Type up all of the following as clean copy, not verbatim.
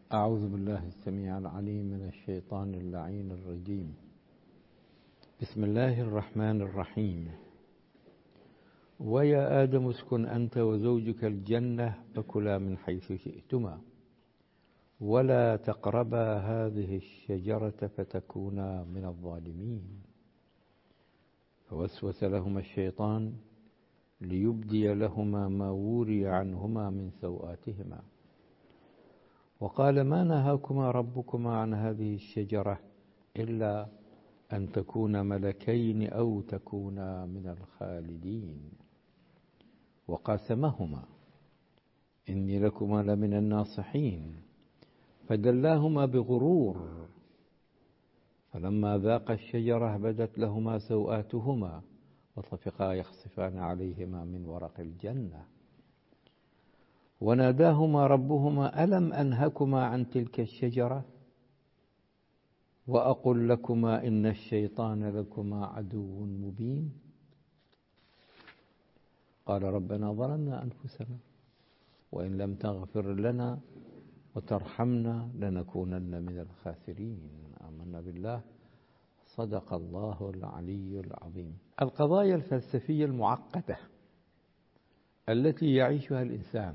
أعوذ بالله السميع العليم من الشيطان اللعين الرجيم. بسم الله الرحمن الرحيم. ويا آدم اسكن أنت وزوجك الجنة فكلا من حيث شئتما ولا تقربا هذه الشجرة فتكونا من الظالمين. فوسوس لهما الشيطان ليبدي لهما ما وري عنهما من سوآتهما وقال ما نهاكما ربكما عن هذه الشجرة إلا أن تكونا ملكين أو تكونا من الخالدين. وقاسمهما إني لكما لمن الناصحين فدلاهما بغرور فلما ذاقا الشجرة بدت لهما سوآتهما وطفقا يخصفان عليهما من ورق الجنة وناداهما ربهما ألم أنهكما عن تلك الشجرة وأقل لكما إن الشيطان لكما عدو مبين. قال ربنا ظلمنا أنفسنا وإن لم تغفر لنا وترحمنا لنكونن من الخاسرين. آمنا بالله. صدق الله العلي العظيم. القضايا الفلسفية المعقدة التي يعيشها الإنسان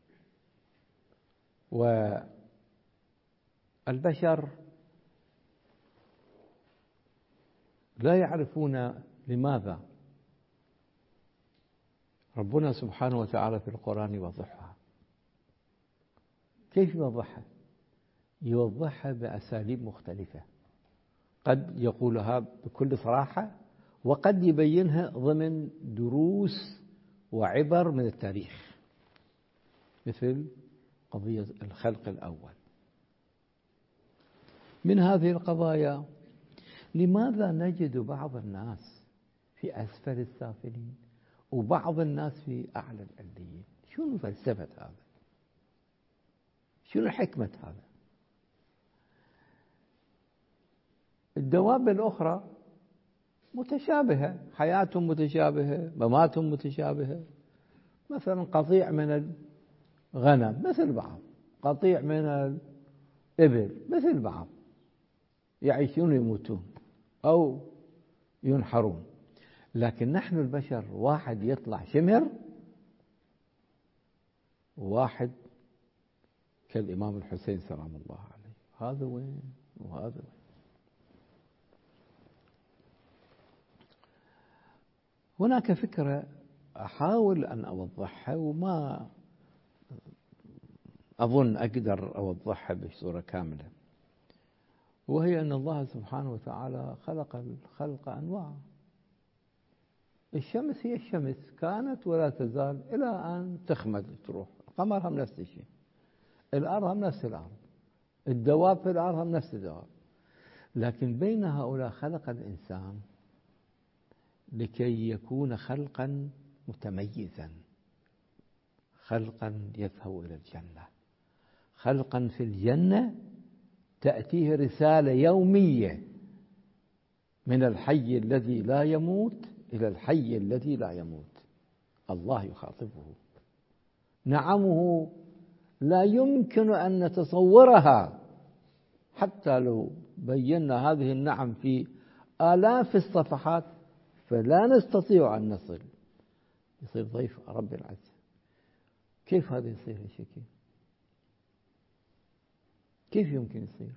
والبشر لا يعرفون لماذا ربنا سبحانه وتعالى في القرآن يوضحها. كيف يوضحها؟ يوضحها بأساليب مختلفة، قد يقولها بكل صراحة وقد يبينها ضمن دروس وعبر من التاريخ، مثل قضية الخلق الأول. من هذه القضايا لماذا نجد بعض الناس في أسفل السافلين وبعض الناس في أعلى العليين؟ شنو فلسفة هذا؟ شنو حكمة هذا؟ الدواب الأخرى متشابهة، حياتهم متشابهة، مماتهم متشابهة. مثلا قطيع من الغنم مثل بعض، قطيع من الإبل مثل بعض، يعيشون يموتون أو ينحرون. لكن نحن البشر واحد يطلع شمر وواحد كالإمام الحسين سلام الله عليه. هذا وين وهذا وين؟ هناك فكرة أحاول أن أوضحها وما أظن أقدر أوضحها بصورة كاملة، وهي أن الله سبحانه وتعالى خلق الخلق أنواع. الشمس هي الشمس، كانت ولا تزال إلى أن تخمد تروح. القمر هم نفس الشيء، الأرض هم نفس الأرض، الدواب في الأرض هم نفس الدواب. لكن بين هؤلاء خلق الإنسان لكي يكون خلقا متميزا، خلقا يذهب إلى الجنة، خلقا في الجنة تأتيه رسالة يومية من الحي الذي لا يموت إلى الحي الذي لا يموت. الله يخاطبه، نعمه لا يمكن أن نتصورها، حتى لو بينا هذه النعم في آلاف الصفحات فلا نستطيع أن نصل. يصير ضيف رب العزة. كيف هذا يصير هالشكل؟ كيف يمكن يصير؟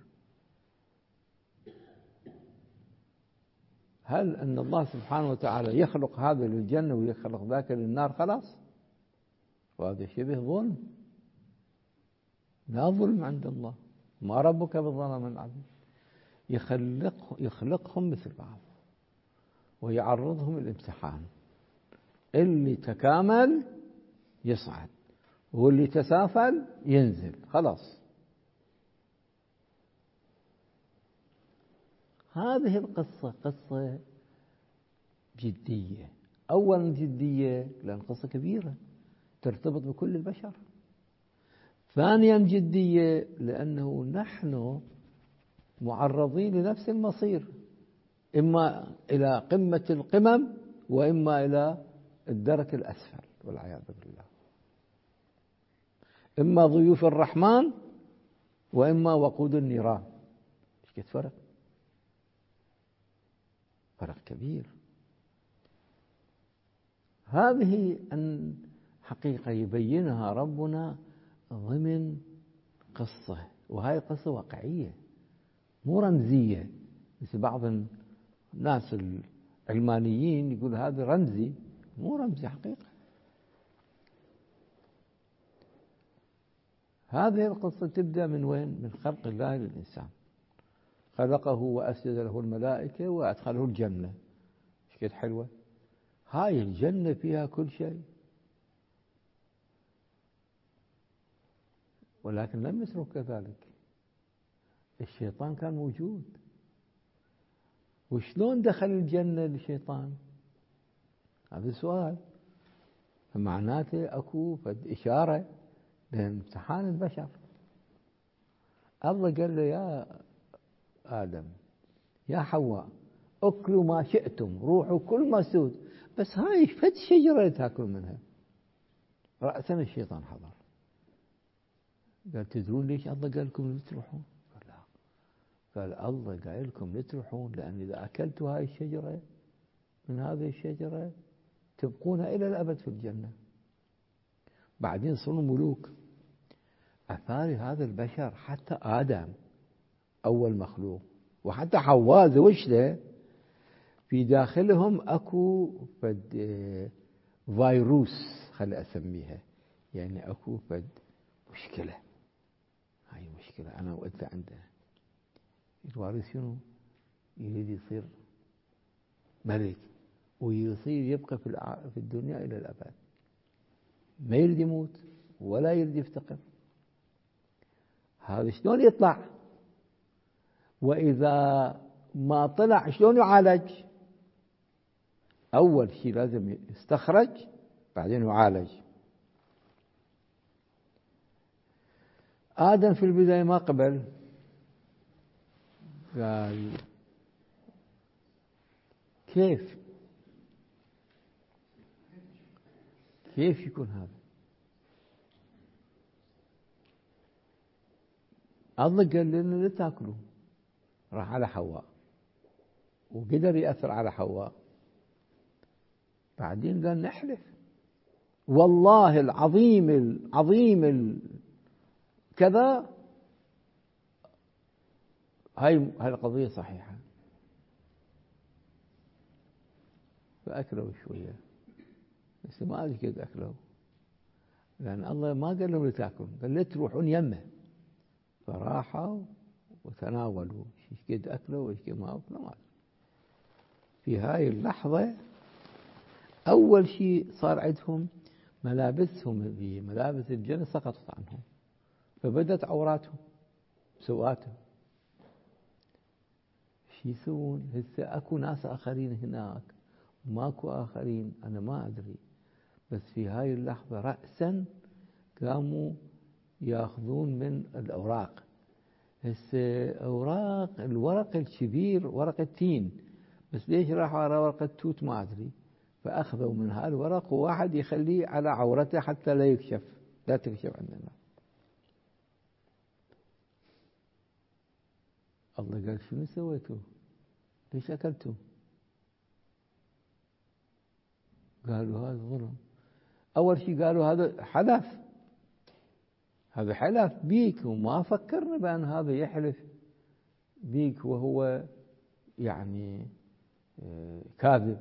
هل أن الله سبحانه وتعالى يخلق هذا للجنة ويخلق ذاك للنار خلاص؟ وهذا شبه ظلم. لا ظلم عند الله، ما ربك بظلام العبيد. يخلقهم مثل بعض ويعرضهم الامتحان. اللي تكامل يصعد واللي تسافل ينزل، خلاص. هذه القصة قصة جدية. أولا جدية لأن قصة كبيرة ترتبط بكل البشر. ثانيا جدية لأنه نحن معرضين لنفس المصير، إما إلى قمة القمم وإما إلى الدرك الأسفل والعياذ بالله. إما ضيوف الرحمن وإما وقود النيران. إيش قد فرق كبير. هذه حقيقة يبينها ربنا ضمن قصة، وهي قصة واقعية مو رمزية مثل بعض الناس العلمانيين يقول هذا رمزي. مو رمزي، حقيقة. هذه القصة تبدأ من وين؟ من خلق الله للإنسان. خلقه وأسجد له الملائكة وأدخله الجنة. إيش قد حلوة. هاي الجنة فيها كل شيء، ولكن لم يترك كذلك. الشيطان كان موجود. وشلون دخل الجنة الشيطان؟ هذا سؤال. فمعناته أكو إشارة لامتحان البشر. الله قال له يا آدم يا حواء أكلوا ما شئتم، روحوا كل ما سود، بس هاي فد شجرة تاكل منها. رأسا الشيطان حضر، قال تدرون ليش الله قال لكم لا تروحون؟ قال لا. قال الله قال لكم لا تروحون لأن إذا أكلتوا هاي الشجرة من هذه الشجرة تبقون إلى الأبد في الجنة، بعدين صروا ملوك. أثاري هذا البشر حتى آدم أول مخلوق وحتى حواء زوجته في داخلهم أكو فيروس، خلي أسميها، يعني أكو مشكلة. هاي مشكلة أنا وأنت عندنا. الوارث شنو؟ يريد يصير ملك ويصير يبقى في الدنيا إلى الأبد، ما يريد يموت ولا يريد يفتقر. هذا شلون يطلع؟ وإذا ما طلع شلون يعالج؟ أول شيء لازم يستخرج بعدين يعالج. آدم في البداية ما قبل، قال كيف يكون هذا؟ الله قال لنا لا تاكلوا، راح على حواء وقدر يأثر على حواء. بعدين قال نحلف والله العظيم كذا هاي القضية صحيحة. فأكلوا شوية بس ما أدري كيف أكلوا، لأن الله ما قال لهم لا تاكلوا، قال لا تروحون يمه. فراحوا وتناولوا ايش قد أكلوا وايش قد ما أكلوا. في هاي اللحظة أول شيء صار عندهم ملابسهم في ملابس الجنة سقطت عنهم، فبدت عوراتهم سواتهم. شو يسوون؟ هسه أكو ناس آخرين هناك وماكو آخرين، أنا ما أدري. بس في هاي اللحظة رأسا قاموا يأخذون من الأوراق. هسه أوراق، الورق الكبير ورق التين، بس ليش راحوا على ورقة توت ما أدري. فأخذوا من هالورق وواحد يخليه على عورته حتى لا تكشف عن الناس. الله قال شنو سويتوا؟ ليش أكلتوا؟ قالوا هذا ظلم. أول شيء قالوا هذا حلف بيك، وما فكرنا بأن هذا يحلف بيك وهو يعني كاذب.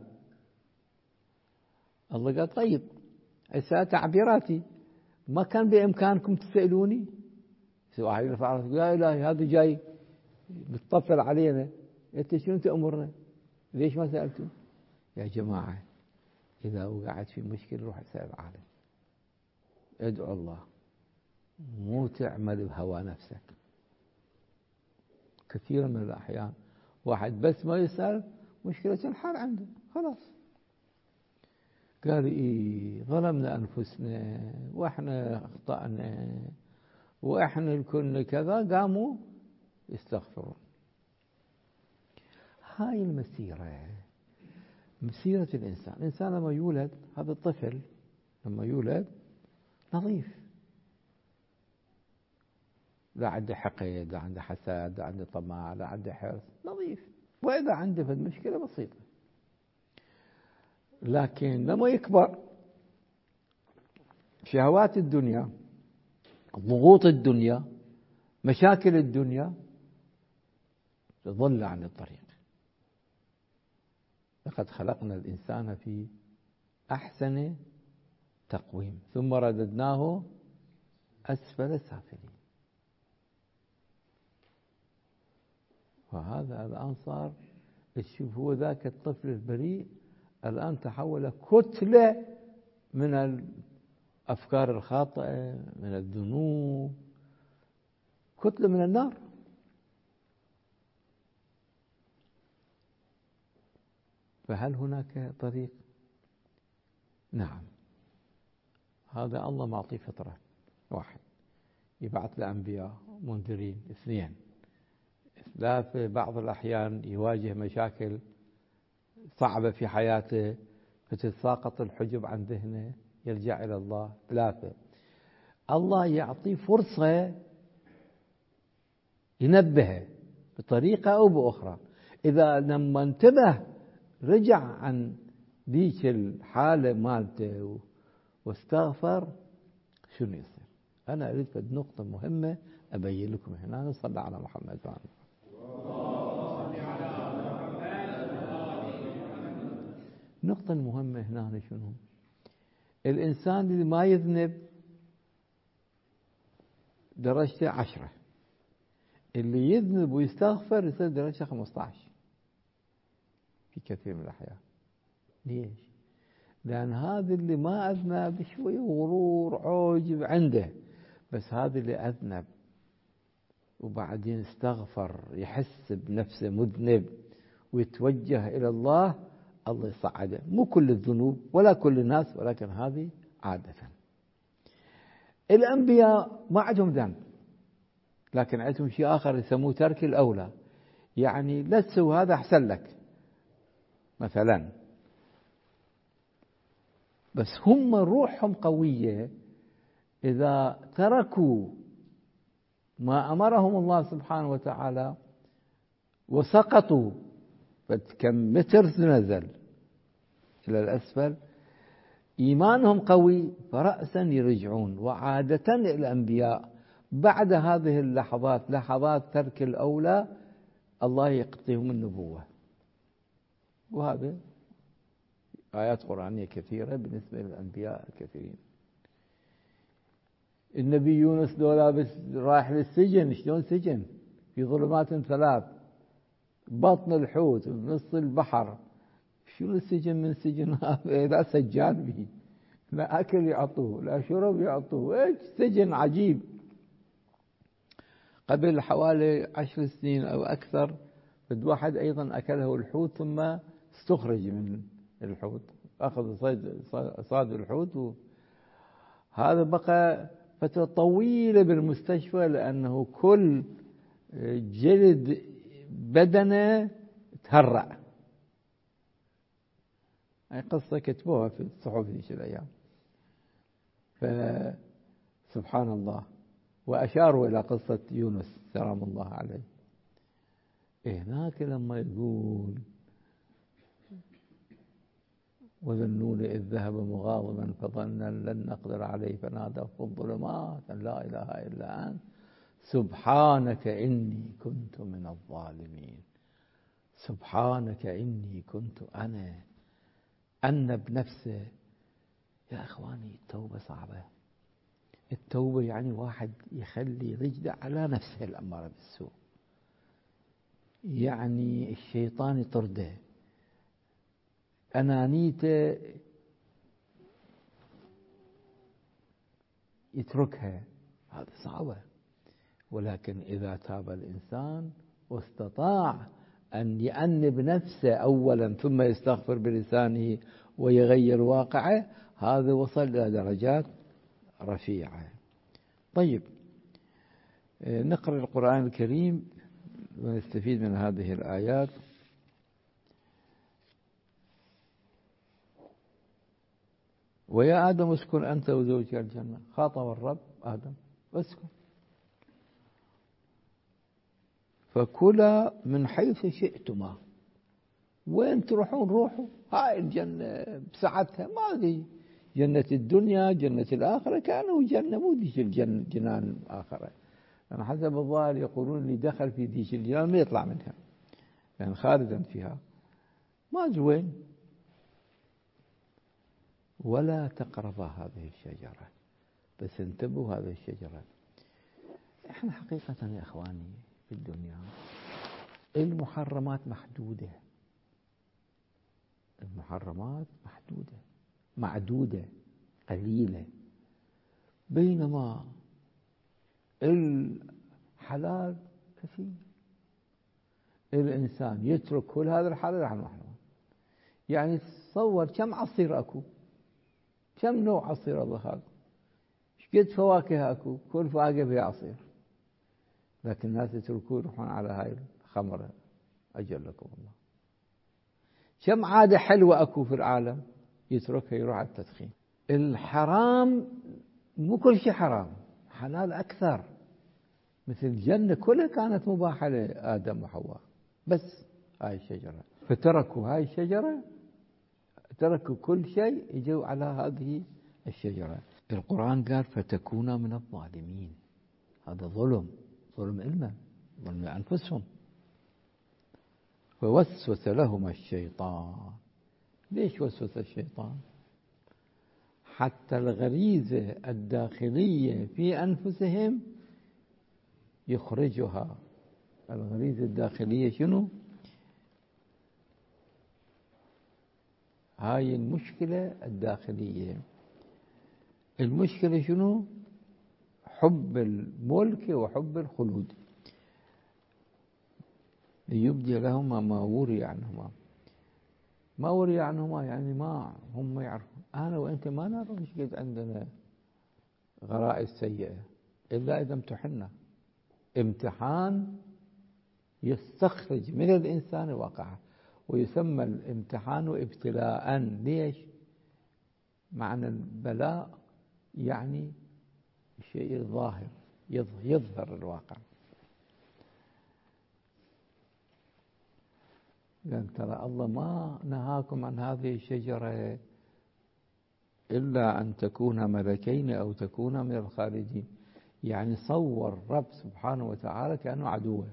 الله قال طيب هسه تعبيراتي ما كان بإمكانكم تسألوني؟ واحد يرفع راسه يا إلهي هذا جاي بتطفل علينا، أنت شنو تأمرنا؟ ليش ما سألتوا؟ يا جماعة إذا وقعت في مشكلة روح اسأل العالم، ادعو الله، مو تعمل بهوى نفسك. كثيرا من الأحيان واحد بس ما يسأل مشكلة الحال عنده خلاص. قال إيه ظلمنا أنفسنا وإحنا أخطأنا وإحنا الكل كذا، قاموا يستغفرون. هاي مسيرة الإنسان لما يولد، هذا الطفل لما يولد نظيف، لا عنده حقد، لا عنده حسد، لا عنده طمع، لا عنده حرص، نظيف. وإذا عنده في المشكلة بسيطة، لكن لما يكبر شهوات الدنيا، ضغوط الدنيا، مشاكل الدنيا، تضل عن الطريق. لقد خلقنا الإنسان في أحسن تقويم ثم رددناه أسفل سافلين. وهذا الآن صار، تشوف هو ذاك الطفل البريء الآن تحول كتلة من الأفكار الخاطئة، من الذنوب، كتلة من النار. فهل هناك طريق؟ نعم. هذا الله معطيه فطرة، واحد يبعث له أنبياء منذرين، اثنين ثلاثة بعض الأحيان يواجه مشاكل صعبة في حياته فتتساقط الحجب عن ذهنه يرجع إلى الله، ثلاثة الله يعطيه فرصة ينبهه بطريقة أو بأخرى. إذا لما انتبه رجع عن ذيك الحالة مالته واستغفر، شنو يصير؟ أنا أريد نقطة مهمة أبين لكم هنا. نصلي على محمد وعلى النقطة المهمة هنا شنو؟ الإنسان اللي ما يذنب درجته 10، اللي يذنب ويستغفر يصير درجة 15 في كثير من الأحيان. ليش؟ لأن هذا اللي ما أذنب شوي غرور عوجب عنده، بس هذا اللي أذنب وبعدين استغفر يحس بنفسه مذنب ويتوجه إلى الله، الله يصعده. مو كل الذنوب ولا كل الناس، ولكن هذه عادة. الأنبياء ما عندهم ذنب، لكن عندهم شيء آخر يسموه ترك الأولى، يعني لا تسوي هذا أحسن لك مثلا. بس هم روحهم قوية، إذا تركوا ما أمرهم الله سبحانه وتعالى وسقطوا كم متر نزل إلى الأسفل، إيمانهم قوي فرأسا يرجعون. وعادة الأنبياء بعد هذه اللحظات، لحظات ترك الأولى، الله يقضيهم النبوة. وهذا آيات قرآنية كثيرة بالنسبة للأنبياء الكثيرين. النبي يونس لو لابس رايح للسجن، شلون سجن؟ في ظلمات 3، بطن الحوت بنص البحر، شنو السجن من سجن هذا؟ لا سجان به، لا أكل يعطوه، لا شرب يعطوه، إيش سجن عجيب. قبل حوالي 10 سنين أو أكثر بد واحد أيضا أكله الحوت ثم استخرج من الحوت، أخذ صاد الحوت، هذا بقى فترة طويلة بالمستشفى لأنه كل جلد بدنه تهرأ. هاي قصة كتبوها في الصحف ذيك الأيام. فسبحان الله. وأشاروا إلى قصة يونس سلام الله عليه. هناك لما يقول وذنون إذ ذهب مغاضبا فظن لن نقدر عليه فنادى في الظلمات أن لا إله إلا أنت سبحانك إني كنت من الظالمين. سبحانك إني كنت أنا أنب نفسه. يا إخواني التوبة صعبة. التوبة يعني واحد يخلي رجله على نفسه الأمارة بالسوء، يعني الشيطان يطرده، أنانيته يتركها، هذا صعبة. ولكن إذا تاب الإنسان واستطاع أن يأنب نفسه أولا ثم يستغفر بلسانه ويغير واقعه، هذا وصل إلى درجات رفيعة. طيب، نقرأ القرآن الكريم ونستفيد من هذه الآيات. ويا آدم اسكن أنت وزوجك الجنة. خاطب الرب آدم اسكن. فكلا من حيث شئتما، وين تروحون روحوا، هاي الجنة بسعتها ما أدري جنة الدنيا جنة الآخرة، كانوا جنة مو ذيك جنان الآخرة، يعني حسب الظاهر يقولون اللي دخل في ذيك الجنان ما يطلع منها، يعني خالدا فيها، ما أدري وين. ولا تقربا هذه الشجرة، بس انتبهوا هذه الشجرة. احنا حقيقة يا اخواني في الدنيا المحرمات محدودة، المحرمات محدودة معدودة قليلة، بينما الحلال كثير. الإنسان يترك كل هذا الحلال عن محرمات. يعني تصور كم عصير أكو، كم نوع عصير الله خلق، شقد فواكه أكو، كل فواكه فيها عصير، لكن الناس يتركون يروحون على هاي الخمرة، أجلكم الله. كم عادة حلوة أكو في العالم يتركها يروح على التدخين. الحرام مو كل شيء حرام، حلال أكثر، مثل الجنة كلها كانت مباحة لآدم وحواء، بس هاي الشجرة فتركوا هاي الشجرة، تركوا كل شيء يجوا على هذه الشجرة. القرآن قال فتكونا من الظالمين، هذا ظلم، ظلم إلنا، ظلم أنفسهم. فوسوس لهما الشيطان. ليش وسوس الشيطان؟ حتى الغريزة الداخلية في أنفسهم يخرجها. الغريزة الداخلية شنو؟ هاي المشكلة الداخلية. المشكلة شنو؟ حب الملك وحب الخلود. ليبدي لهما ما وري عنهما. ما وري عنهما يعني ما هم يعرفون. أنا وأنت ما نعرف إيش قد عندنا غرائز سيئة إلا إذا امتحنا. امتحان يستخرج من الإنسان واقعه، ويسمى الامتحان ابتلاء. ليش؟ معنى البلاء يعني الشيء الظاهر، يظهر الواقع. لأن ترى الله ما نهاكم عن هذه الشجرة إلا أن تكون ملكين أو تكون من الخالدين. يعني صور رب سبحانه وتعالى كأنه عدوه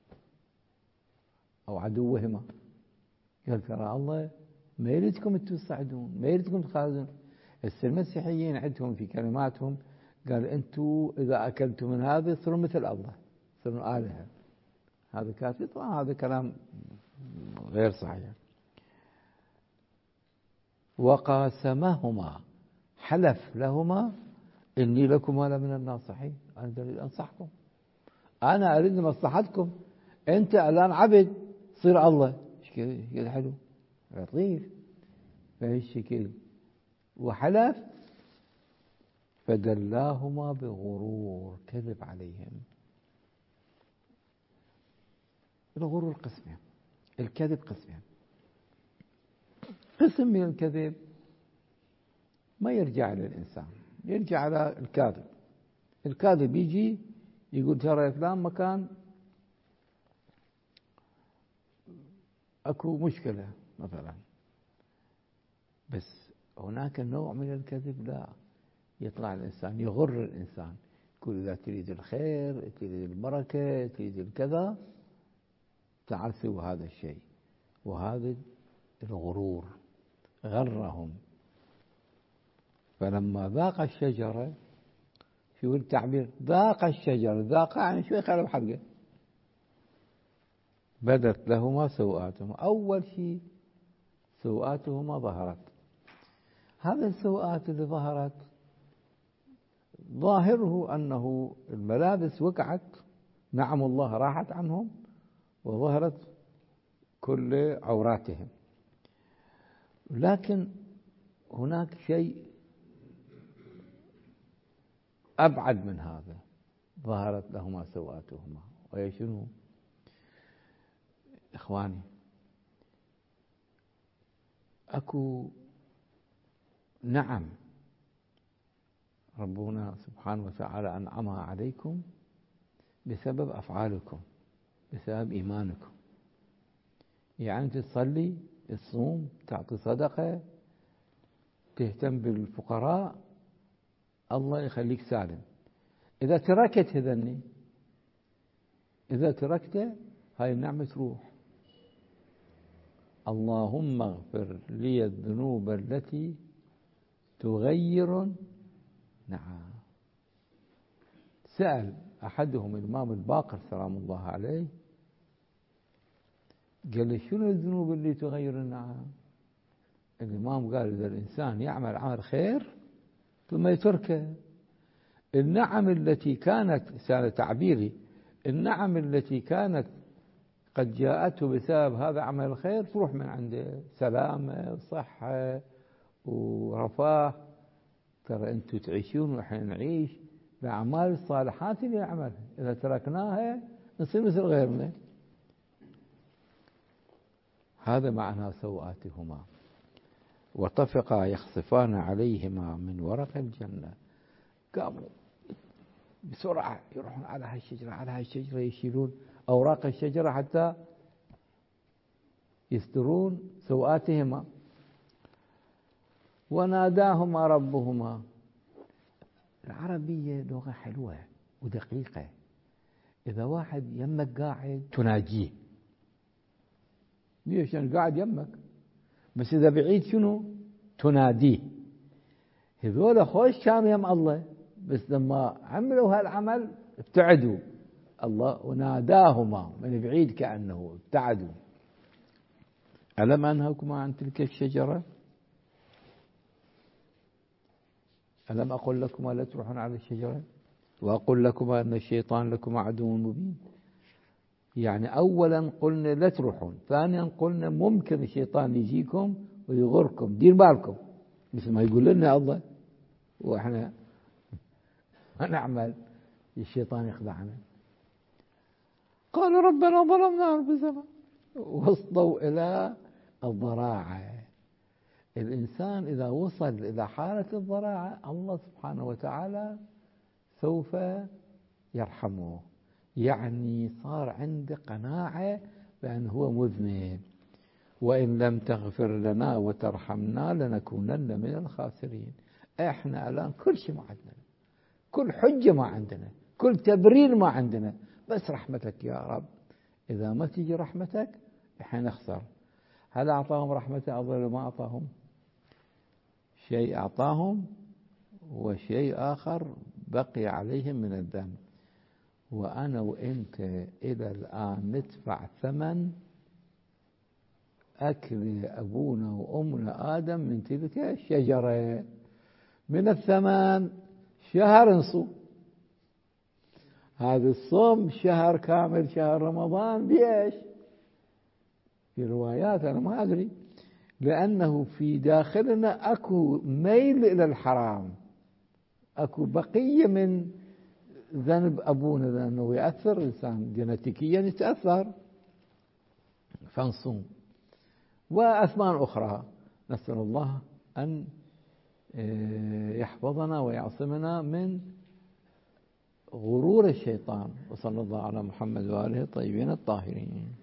أو عدوهما. قال ترى الله ما يريدكم تساعدون، ما يريدكم تخالدون. المسيحيين عندهم في كلماتهم قال أنتم إذا أكلتم من هذا تصيرون مثل الله، تصيرون آلهة. هذا كافي طبعا، هذا كلام غير صحيح. وقاسمهما، حلف لهما إني لكما لمن الناصحين، أنا أريد أنصحكم، أنا أريد مصلحتكم. أنت الآن عبد، صير الله. إيش كذا حلو لطيف بهالشكل. وحلف فدلاهما بغرور، كذب عليهم. الغرور قسمين، الكذب قسمين. قسم من الكذب ما يرجع للإنسان، يرجع على الكاذب. الكاذب يجي يقول ترى فلان مكان أكو مشكلة مثلا، بس هناك نوع من الكذب لا، يطلع الإنسان يغر الإنسان، يقول إذا تريد الخير، تريد البركة، تريد الكذا، تعال سوى هذا الشيء. وهذا الغرور غرهم. فلما ذاق الشجرة، شو التعبير؟ ذاق الشجرة، ذاق يعني شوي خلوا حلقه. بدت لهما سوآتهما، أول شيء سوآتهما ظهرت. هذا السوآت اللي ظهرت ظاهره أنه الملابس وقعت، نعم الله راحت عنهم، وظهرت كل عوراتهم. لكن هناك شيء أبعد من هذا، ظهرت لهما سوآتهما، وهي شنو؟ إخواني، أكو نعم ربنا سبحانه وتعالى أنعمها عليكم بسبب أفعالكم، بسبب إيمانكم. يعني تصلي، تصوم، تعطي صدقة، تهتم بالفقراء، الله يخليك سالم. إذا تركت هذني، إذا تركته، هاي النعمة تروح. اللهم اغفر لي الذنوب التي تغير نعم. سأل أحدهم الإمام الباقر سلام الله عليه، قال له شنو الذنوب اللي تغير النعم؟ الإمام قال إذا الإنسان يعمل عمل خير ثم يتركه، النعم التي كانت، سأل تعبيري، النعم التي كانت قد جاءته بسبب هذا عمل الخير تروح من عنده، سلامة وصحة ورفاه. ترى أنتم تعيشون وإحنا نعيش بأعمال الصالحات اللي نعملها، إذا تركناها نصير مثل غيرنا. هذا معنى سوآتهما وطفقا يخصفان عليهما من ورق الجنة. قاموا بسرعة يروحون على هالشجرة، على هالشجرة، يشيلون أوراق الشجرة حتى يسترون سوآتهما. وناداهما ربهما. العربية لغة حلوة ودقيقة. إذا واحد يمك قاعد تناجيه، ليش؟ يعني قاعد يمك، بس إذا بعيد شنو؟ تناديه. هذول خوش كانوا يم الله، بس لما عملوا هالعمل ابتعدوا الله، وناداهما من بعيد كأنه ابتعدوا. ألم أنهكما عن تلك الشجرة؟ ألم أقل لكما لا تروحون على الشجرة؟ وأقول لكما أن الشيطان لكما عدو مبين. يعني أولا قلنا لا تروحون، ثانيا قلنا ممكن الشيطان يجيكم ويغركم، دير بالكم، مثل ما يقول لنا الله وإحنا ما نعمل الشيطان يخدعنا. قالوا ربنا ظلمنا أنفسنا. وصلوا إلى الضراعة. الإنسان إذا وصل إلى حالة الضراعة الله سبحانه وتعالى سوف يرحمه. يعني صار عنده قناعة بأن هو مذنب، وإن لم تغفر لنا وترحمنا لنكونن من الخاسرين. احنا الآن كل شيء ما عندنا، كل حجة ما عندنا، كل تبرير ما عندنا، بس رحمتك يا رب. إذا ما تجي رحمتك احنا نخسر. هل أعطاهم رحمته أفضل ما أعطاهم؟ شيء أعطاهم وشيء آخر بقي عليهم من الذنب. وأنا وإنت إلى الآن ندفع ثمن أكل أبونا وأمنا آدم من تلك الشجرة. من الثمن شهر نصوم، هذا الصوم شهر كامل، شهر رمضان، بإيش؟ في روايات أنا ما أدري، لأنه في داخلنا أكو ميل إلى الحرام، أكو بقية من ذنب أبونا، لأنه يأثر الإنسان جينيتيكيا، يتأثر، فنصوم. وأثمان أخرى نسأل الله أن يحفظنا ويعصمنا من غرور الشيطان. وصلى الله على محمد وآله الطيبين الطاهرين.